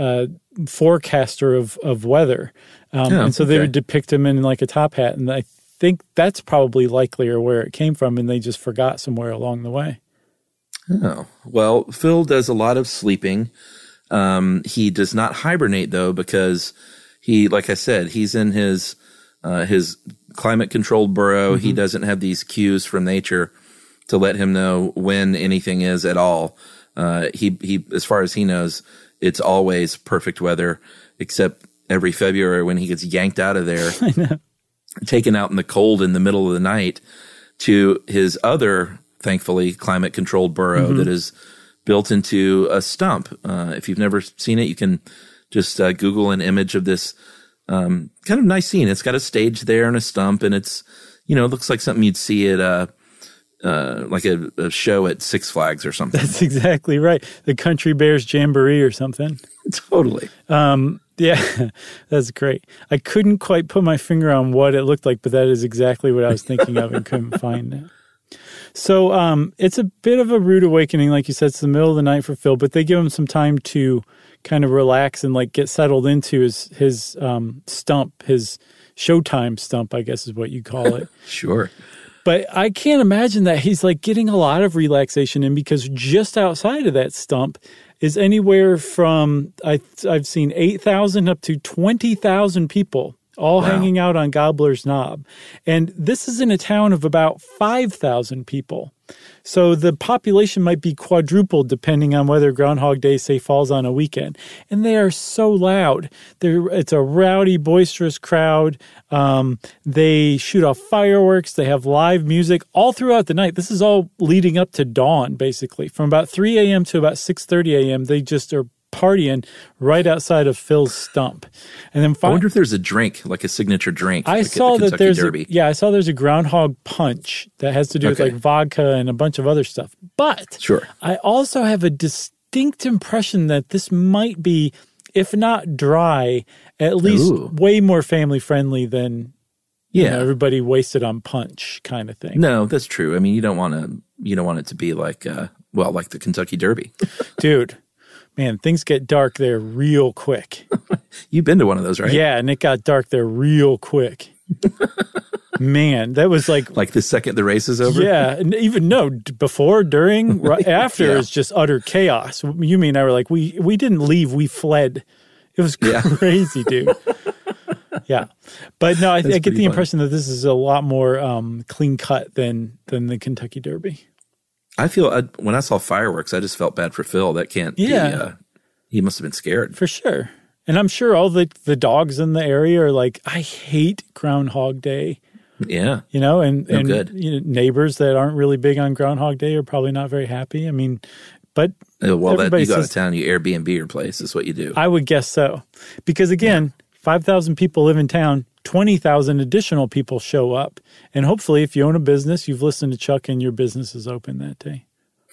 forecaster of weather. And so they would depict him in like a top hat. And I think that's probably likelier where it came from, and they just forgot somewhere along the way.
Oh, well, Phil does a lot of sleeping. He does not hibernate, though, because he, like I said, he's in his climate-controlled burrow. Mm-hmm. He doesn't have these cues from nature to let him know when anything is at all. He, as far as he knows, it's always perfect weather, except every February when he gets yanked out of there, taken out in the cold in the middle of the night to his other, thankfully, climate-controlled burrow that is built into a stump. If you've never seen it, you can just Google an image of this kind of nice scene. It's got a stage there and a stump, and it's, it looks like something you'd see at like a show at Six Flags or something.
That's exactly right. The Country Bears Jamboree or something.
Totally.
Yeah, that's great. I couldn't quite put my finger on what it looked like, but that is exactly what I was thinking of and couldn't find it. So it's a bit of a rude awakening. Like you said, it's the middle of the night for Phil, but they give him some time to kind of relax and like get settled into his stump, his Showtime stump, I guess is what you call it.
Sure.
But I can't imagine that he's like getting a lot of relaxation in, because just outside of that stump is anywhere from, I've seen 8,000 up to 20,000 people all hanging out on Gobbler's Knob. And this is in a town of about 5,000 people. So the population might be quadrupled depending on whether Groundhog Day, say, falls on a weekend. And they are so loud. It's a rowdy, boisterous crowd. They shoot off fireworks. They have live music all throughout the night. This is all leading up to dawn, basically. From about 3 a.m. to about 6:30 a.m., they just are partying right outside of Phil's stump. And then
I wonder if there's a drink, like a signature drink.
I saw that there's a groundhog punch that has to do with like vodka and a bunch of other stuff. But I also have a distinct impression that this might be, if not dry, at least way more family friendly than everybody wasted on punch kind of thing.
No, that's true. I mean, you don't want it to be like like the Kentucky Derby.
Dude. Man, things get dark there real quick.
You've been to one of those, right?
Yeah, and it got dark there real quick. Man, that was like
the second the race is over?
Yeah, and even before, during, right after is just utter chaos. You mean I were like, we didn't leave, we fled. It was crazy, dude. Yeah. But no, I get the impression that this is a lot more clean cut than the Kentucky Derby.
I feel when I saw fireworks, I just felt bad for Phil. That can't be, he must have been scared.
For sure. And I'm sure all the dogs in the area are like, I hate Groundhog Day.
Yeah.
And neighbors that aren't really big on Groundhog Day are probably not very happy. I mean, but
you go out of town, you Airbnb your place is what you do.
I would guess so. Because again, 5,000 people live in town. 20,000 additional people show up. And hopefully, if you own a business, you've listened to Chuck and your business is open that day.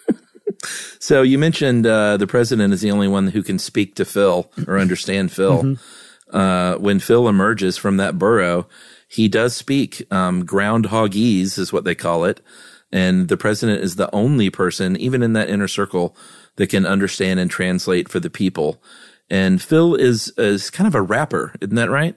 So you mentioned the president is the only one who can speak to Phil or understand Phil. Mm-hmm. When Phil emerges from that burrow, he does speak. Groundhogese is what they call it. And the president is the only person, even in that inner circle, that can understand and translate for the people. And Phil is kind of a rapper. Isn't that right?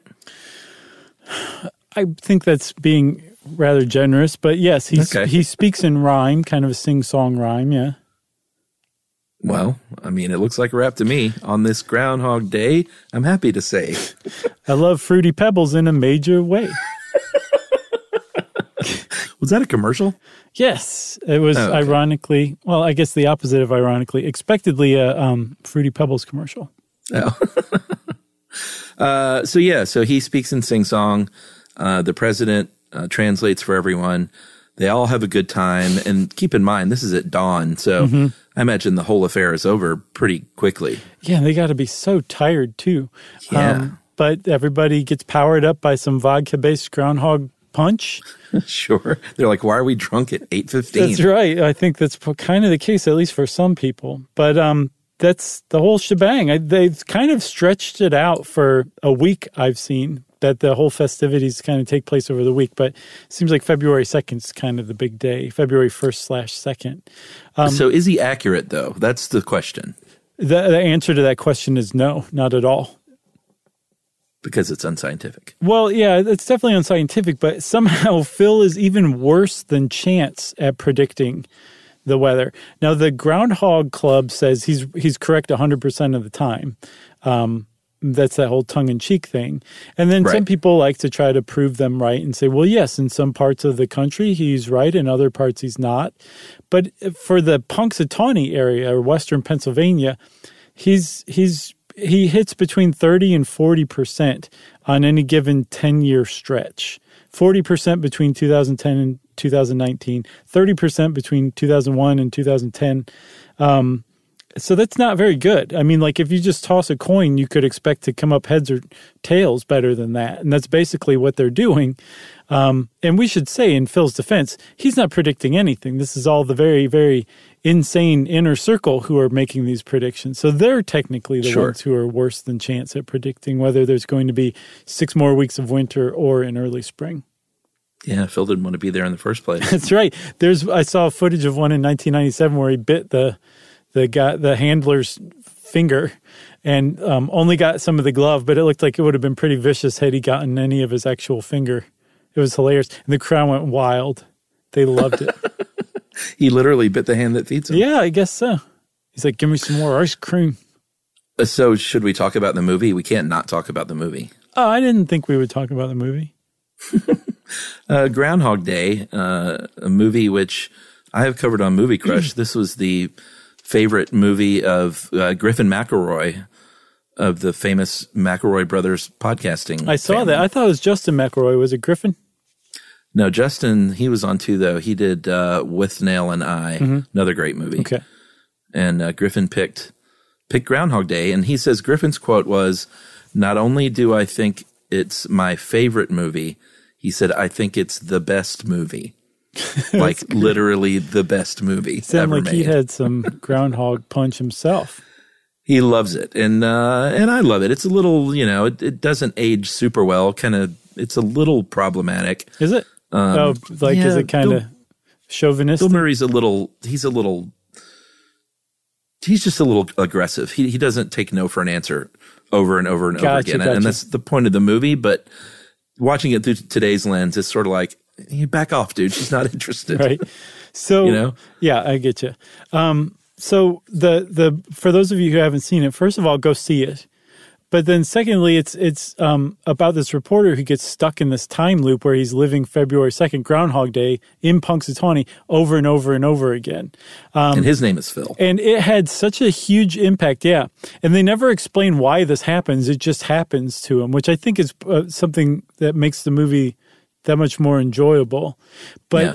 I think that's being rather generous, but yes, he speaks in rhyme, kind of a sing-song rhyme, yeah.
Well, I mean, it looks like a rap to me. On this Groundhog Day, I'm happy to say.
I love Fruity Pebbles in a major way.
Was that a commercial?
Yes. It was ironically, well, I guess the opposite of ironically, expectedly a Fruity Pebbles commercial.
Oh. So he speaks in sing-song. The president translates for everyone. They all have a good time. And keep in mind, this is at dawn. So I imagine the whole affair is over pretty quickly.
Yeah, they got to be so tired, too.
Yeah.
But everybody gets powered up by some vodka-based groundhog punch.
Sure. They're like, why are we drunk at 8:15?
That's right. I think that's kind of the case, at least for some people. But that's the whole shebang. They've kind of stretched it out for a week, I've seen, that the whole festivities kind of take place over the week. But it seems like February 2nd is kind of the big day, February 1st/2nd.
So is he accurate, though? That's the question.
The answer to that question is no, not at all.
because it's unscientific.
Well, yeah, it's definitely unscientific, but somehow Phil is even worse than Chance at predicting the weather. Now, the Groundhog Club says he's correct 100% of the time. That's that whole tongue-in-cheek thing. And then some people like to try to prove them right and say, well, yes, in some parts of the country he's right, in other parts he's not. But for the Punxsutawney area or western Pennsylvania, he hits between 30 and 40% on any given 10-year stretch. 40% between 2010 and 2019, 30% between 2001 and 2010. So that's not very good. I mean, like if you just toss a coin, you could expect to come up heads or tails better than that. And that's basically what they're doing. And we should say in Phil's defense, he's not predicting anything. This is all the very, very insane inner circle who are making these predictions. So they're technically the ones who are worse than Chance at predicting whether there's going to be 6 more weeks of winter or an early spring.
Yeah, Phil didn't want to be there in the first place.
That's right. I saw footage of one in 1997 where he bit the handler's finger and only got some of the glove, but it looked like it would have been pretty vicious had he gotten any of his actual finger. It was hilarious. And the crowd went wild. They loved it.
He literally bit the hand that feeds him.
Yeah, I guess so. He's like, give me some more ice cream.
So should we talk about the movie? We can't not talk about the movie.
Oh, I didn't think we would talk about the movie.
Groundhog Day, a movie which I have covered on Movie Crush. This was the favorite movie of Griffin McElroy of the famous McElroy Brothers podcasting.
I saw
family.
that. I thought it was Justin McElroy. Was it Griffin?
No, Justin, he was on too, though. He did Withnail and I, another great movie.
Okay.
And Griffin picked Groundhog Day. And he says Griffin's quote was, "Not only do I think it's my favorite movie," he said, "I think it's the best movie." Like literally the best movie ever made.
He had some Groundhog Punch himself.
He loves it, and I love it. It's a little, it doesn't age super well. It's a little problematic.
Is it? Is it kind of chauvinistic?
Bill Murray's he's just a little aggressive. He doesn't take no for an answer over and over and over again, and that's the point of the movie. But watching it through today's lens, it's sort of like, you back off, dude. She's not interested.
Right. So, yeah, I get you. So the for those of you who haven't seen it, first of all, go see it. But then secondly, it's about this reporter who gets stuck in this time loop where he's living February 2nd, Groundhog Day, in Punxsutawney over and over and over again.
And his name is Phil.
And it had such a huge impact, yeah. And they never explain why this happens. It just happens to him, which I think is something that makes the movie that much more enjoyable. But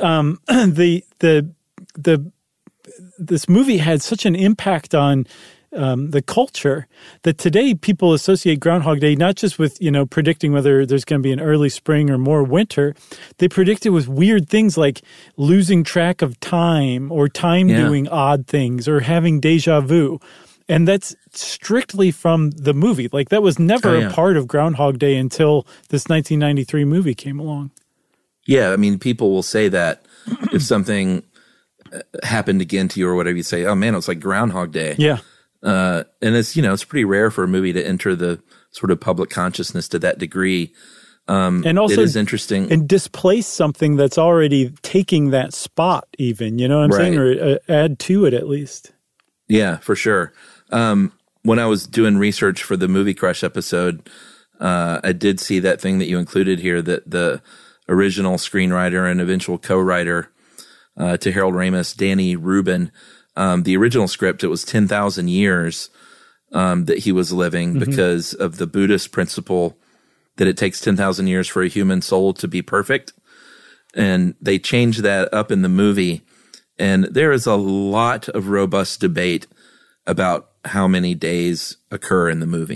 this movie had such an impact on the culture that today people associate Groundhog Day not just with, predicting whether there's going to be an early spring or more winter. They predict it with weird things like losing track of time or time doing odd things or having deja vu. And that's strictly from the movie. Like that was never a part of Groundhog Day until this 1993 movie came along.
Yeah, I mean, people will say that if something happened again to you or whatever, you say, oh man, it's like Groundhog Day.
Yeah.
And it's, it's pretty rare for a movie to enter the sort of public consciousness to that degree. And also, it is interesting.
And displace something that's already taking that spot even, you know what I'm saying? Or add to it at least.
Yeah, for sure. When I was doing research for the Movie Crush episode, I did see that thing that you included here, that the original screenwriter and eventual co-writer to Harold Ramis, Danny Rubin, the original script, it was 10,000 years that he was living because of the Buddhist principle that it takes 10,000 years for a human soul to be perfect. And they changed that up in the movie. And there is a lot of robust debate about how many days occur in the movie.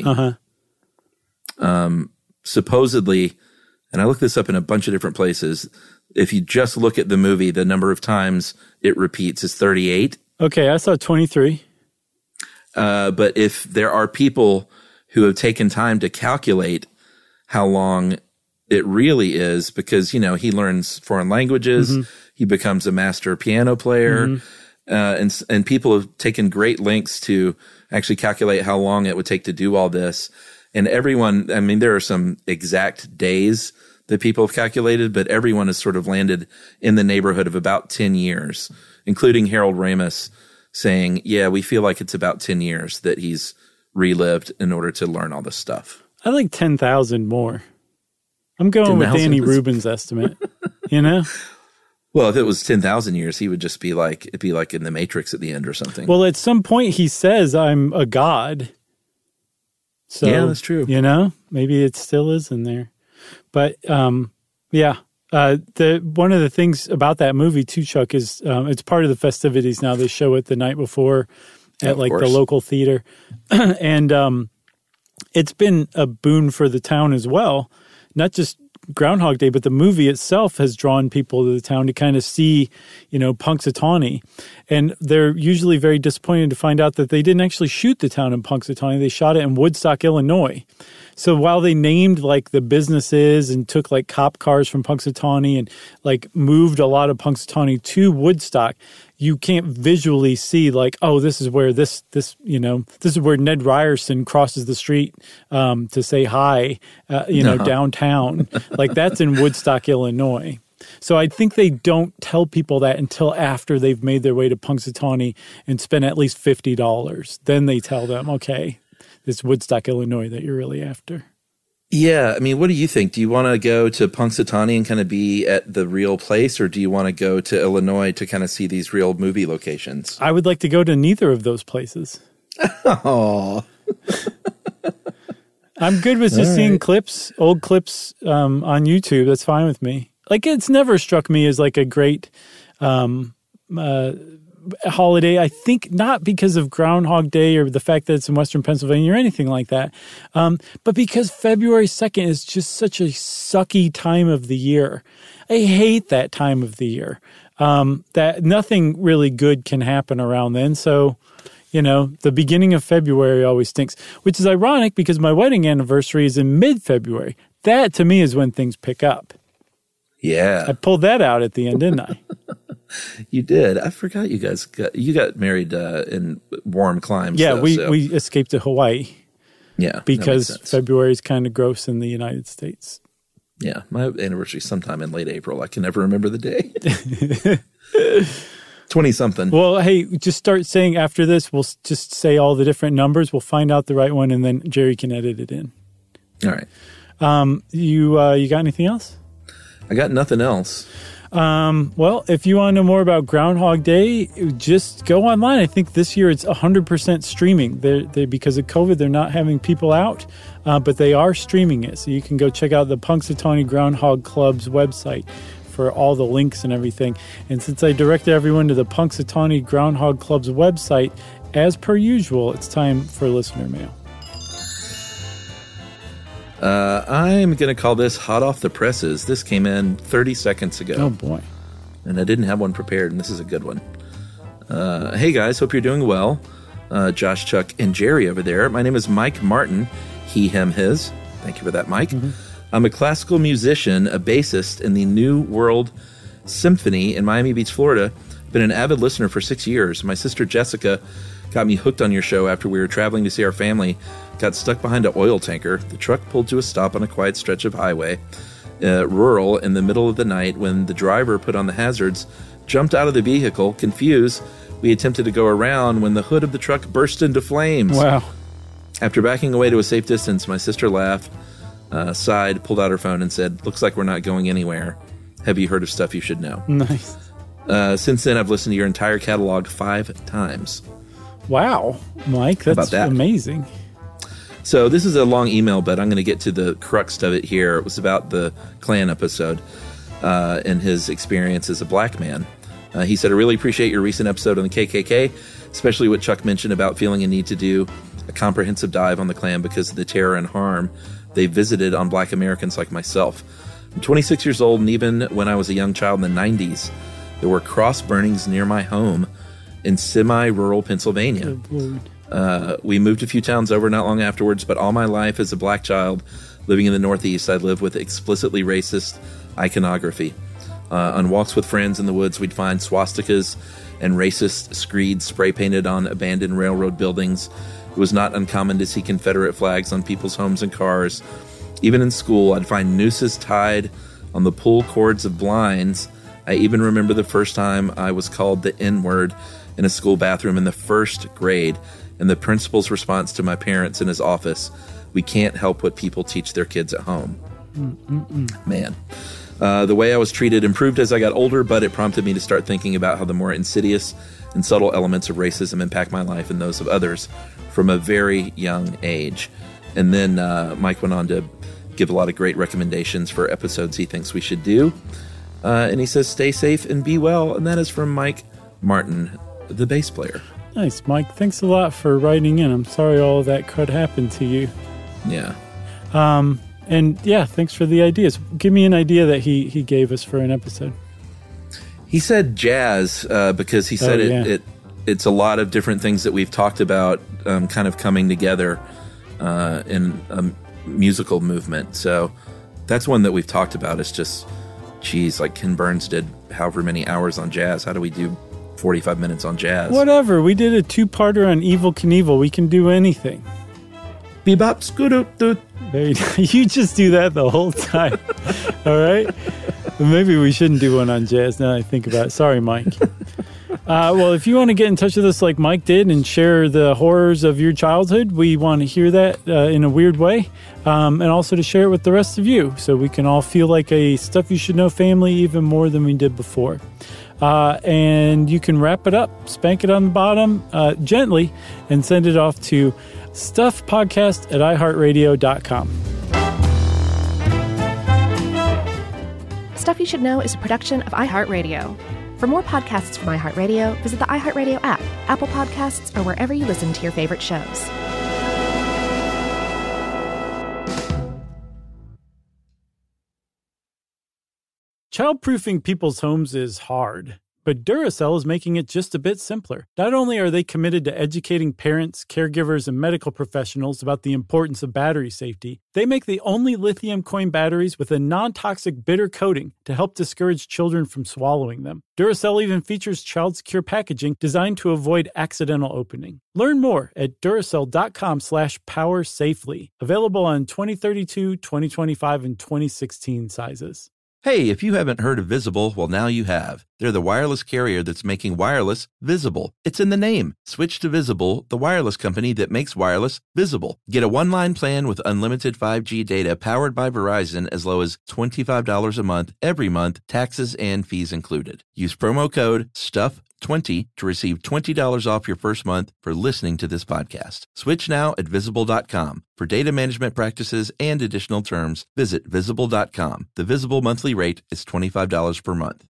Supposedly, and I looked this up in a bunch of different places, if you just look at the movie, the number of times it repeats is 38.
Okay, I saw 23.
But if there are people who have taken time to calculate how long it really is, because, he learns foreign languages, he becomes a master piano player, and people have taken great lengths to actually calculate how long it would take to do all this. And everyone, I mean, there are some exact days that people have calculated, but everyone has sort of landed in the neighborhood of about 10 years, including Harold Ramis saying, yeah, we feel like it's about 10 years that he's relived in order to learn all this stuff.
I like 10,000 more. I'm going with Danny Rubin's estimate, you know?
Well, if it was 10,000 years, he would just be like, it'd be like in the Matrix at the end or something.
Well, at some point he says, I'm a god. So,
yeah, that's true.
You know, maybe it still is in there. But, one of the things about that movie too, Chuck, is it's part of the festivities now. They show it the night before at the local theater. And it's been a boon for the town as well. Not just Groundhog Day, but the movie itself has drawn people to the town to kind of see, Punxsutawney. And they're usually very disappointed to find out that they didn't actually shoot the town in Punxsutawney. They shot it in Woodstock, Illinois. So while they named like the businesses and took like cop cars from Punxsutawney and like moved a lot of Punxsutawney to Woodstock, you can't visually see like, oh, this is where this is where Ned Ryerson crosses the street to say hi, downtown. Like that's in Woodstock, Illinois. So I think they don't tell people that until after they've made their way to Punxsutawney and spent at least $50. Then they tell them, okay, it's Woodstock, Illinois that you're really after.
Yeah. I mean, what do you think? Do you want to go to Punxsutawney and kind of be at the real place, or do you want to go to Illinois to kind of see these real movie locations?
I would like to go to neither of those places.
Oh.
I'm good with just seeing old clips on YouTube. That's fine with me. Like, it's never struck me as like a great holiday. I think not because of Groundhog Day or the fact that it's in Western Pennsylvania or anything like that, but because February 2nd is just such a sucky time of the year. I hate that time of the year, that nothing really good can happen around then. So, the beginning of February always stinks, which is ironic because my wedding anniversary is in mid-February. That, to me, is when things pick up.
Yeah.
I pulled that out at the end, didn't I?
You did. I forgot you guys got married in warm climes.
Yeah, we escaped to Hawaii.
Yeah.
Because February is kind of gross in the United States.
Yeah. My anniversary is sometime in late April. I can never remember the day. 20-something.
Well, hey, just start saying after this, we'll just say all the different numbers. We'll find out the right one, and then Jerry can edit it in.
All right.
You got anything else?
I got nothing else.
Well, if you want to know more about Groundhog Day, just go online. I think this year it's 100% streaming. They because of COVID, they're not having people out, but they are streaming it. So you can go check out the Punxsutawney Groundhog Club's website for all the links and everything. And since I directed everyone to the Punxsutawney Groundhog Club's website, as per usual, it's time for listener mail.
I'm going to call this hot off the presses. This came in 30 seconds ago.
Oh, boy.
And I didn't have one prepared, and this is a good one. Hey, guys. Hope you're doing well. Josh, Chuck, and Jerry over there. My name is Mike Martin. He, him, his. Thank you for that, Mike. Mm-hmm. I'm a classical musician, a bassist in the New World Symphony in Miami Beach, Florida. I've been an avid listener for 6 years. My sister Jessica got me hooked on your show after we were traveling to see our family. Got stuck behind an oil tanker. The truck pulled to a stop on a quiet stretch of highway, rural, in the middle of the night. When the driver put on the hazards, jumped out of the vehicle, confused. We attempted to go around when the hood of the truck burst into flames.
Wow. After
backing away to a safe distance, my sister laughed, sighed, pulled out her phone, and said, "Looks like we're not going anywhere. Have you heard of Stuff You Should Know?"
Nice.
Since then, I've listened to your entire catalog 5 times.
Wow, Mike, that's amazing.
So this is a long email, but I'm going to get to the crux of it here. It was about the Klan episode and his experience as a black man. He said, "I really appreciate your recent episode on the KKK, especially what Chuck mentioned about feeling a need to do a comprehensive dive on the Klan because of the terror and harm they visited on black Americans like myself. I'm 26 years old, and even when I was a young child in the 90s, there were cross burnings near my home in semi-rural Pennsylvania. We moved a few towns over not long afterwards, but all my life as a black child living in the Northeast, I lived with explicitly racist iconography. On walks with friends in the woods, we'd find swastikas and racist screeds spray painted on abandoned railroad buildings. It was not uncommon to see Confederate flags on people's homes and cars. Even in school, I'd find nooses tied on the pull cords of blinds. I even remember the first time I was called the N-word in a school bathroom in the first grade, and the principal's response to my parents in his office, "We can't help what people teach their kids at home." Man. The way I was treated improved as I got older, but it prompted me to start thinking about how the more insidious and subtle elements of racism impact my life and those of others from a very young age. And then Mike went on to give a lot of great recommendations for episodes he thinks we should do. And he says, stay safe and be well. And that is from Mike Martin, the bass player.
Nice, Mike. Thanks a lot for writing in. I'm sorry all of that could happen to you.
Yeah.
And yeah, thanks for the ideas. Give me an idea that he gave us for an episode.
He said jazz because he said it's a lot of different things that we've talked about kind of coming together in a musical movement. So that's one that we've talked about. It's just, geez, like Ken Burns did however many hours on jazz. How do we do 45 minutes on jazz?
Whatever. We did a 2-parter on Evel Knievel. We can do anything.
Bebop, scoo-doo-doo.
You just do that the whole time. All right? Well, maybe we shouldn't do one on jazz now that I think about it. Sorry, Mike. Well, if you want to get in touch with us like Mike did and share the horrors of your childhood, we want to hear that in a weird way. And also to share it with the rest of you so we can all feel like a Stuff You Should Know family even more than we did before. And you can wrap it up, spank it on the bottom gently, and send it off to stuffpodcast@iheartradio.com.
Stuff You Should Know is a production of iHeartRadio. For more podcasts from iHeartRadio, visit the iHeartRadio app, Apple Podcasts, or wherever you listen to your favorite shows.
Childproofing people's homes is hard, but Duracell is making it just a bit simpler. Not only are they committed to educating parents, caregivers, and medical professionals about the importance of battery safety, they make the only lithium coin batteries with a non-toxic bitter coating to help discourage children from swallowing them. Duracell even features child-secure packaging designed to avoid accidental opening. Learn more at Duracell.com/powersafely. Available on 2032, 2025, and 2016 sizes.
Hey, if you haven't heard of Visible, well, now you have. They're the wireless carrier that's making wireless visible. It's in the name. Switch to Visible, the wireless company that makes wireless visible. Get a one-line plan with unlimited 5G data powered by Verizon as low as $25 a month, every month, taxes and fees included. Use promo code STUFF20 to receive $20 off your first month for listening to this podcast. Switch now at Visible.com. For data management practices and additional terms, visit Visible.com. The Visible monthly rate is $25 per month.